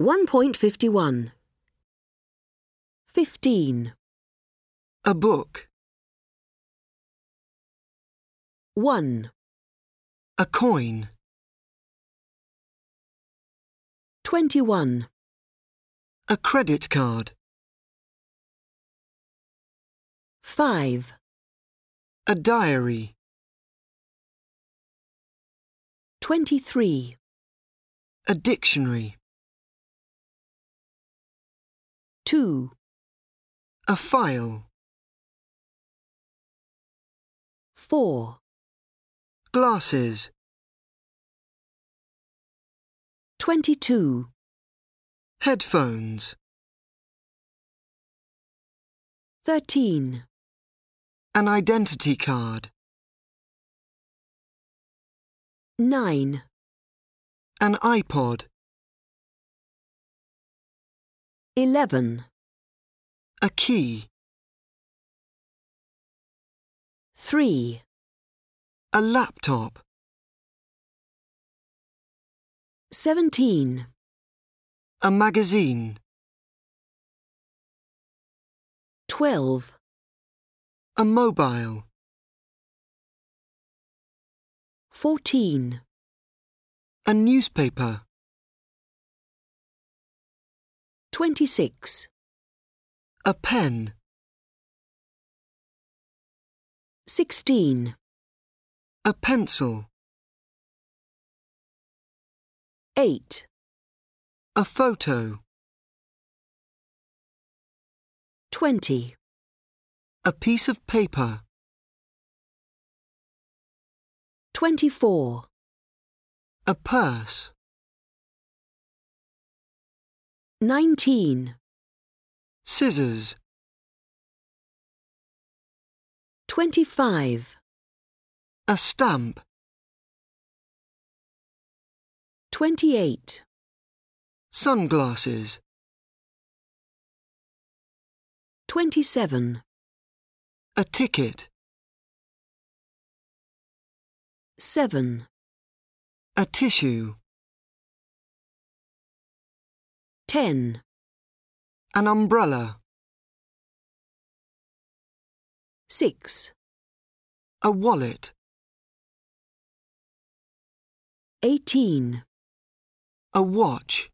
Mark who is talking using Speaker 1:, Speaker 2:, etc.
Speaker 1: 1.51. 15.
Speaker 2: A book.
Speaker 1: 1,
Speaker 2: A coin.
Speaker 1: 21.
Speaker 2: A credit card.
Speaker 1: 5,
Speaker 2: A diary.
Speaker 1: 23.
Speaker 2: A dictionary.
Speaker 1: 2,
Speaker 2: A file.
Speaker 1: 4,
Speaker 2: Glasses.
Speaker 1: 22.
Speaker 2: Headphones.
Speaker 1: 13.
Speaker 2: An identity card.
Speaker 1: 9,
Speaker 2: An iPod.
Speaker 1: 11.
Speaker 2: A key.
Speaker 1: 3,
Speaker 2: A laptop.
Speaker 1: 17.
Speaker 2: A magazine.
Speaker 1: 12.
Speaker 2: A mobile.
Speaker 1: 14.
Speaker 2: A newspaper.
Speaker 1: 26.
Speaker 2: A pen.
Speaker 1: 16.
Speaker 2: A pencil.
Speaker 1: 8.
Speaker 2: A photo.
Speaker 1: 20.
Speaker 2: A piece of paper.
Speaker 1: 24.
Speaker 2: A purse.
Speaker 1: 19.
Speaker 2: Scissors.
Speaker 1: 25.
Speaker 2: A stamp.
Speaker 1: 28.
Speaker 2: Sunglasses.
Speaker 1: 27.
Speaker 2: A ticket.
Speaker 1: 7.
Speaker 2: A tissue.
Speaker 1: 10.
Speaker 2: An umbrella.
Speaker 1: 6.
Speaker 2: A wallet.
Speaker 1: 18.
Speaker 2: A watch.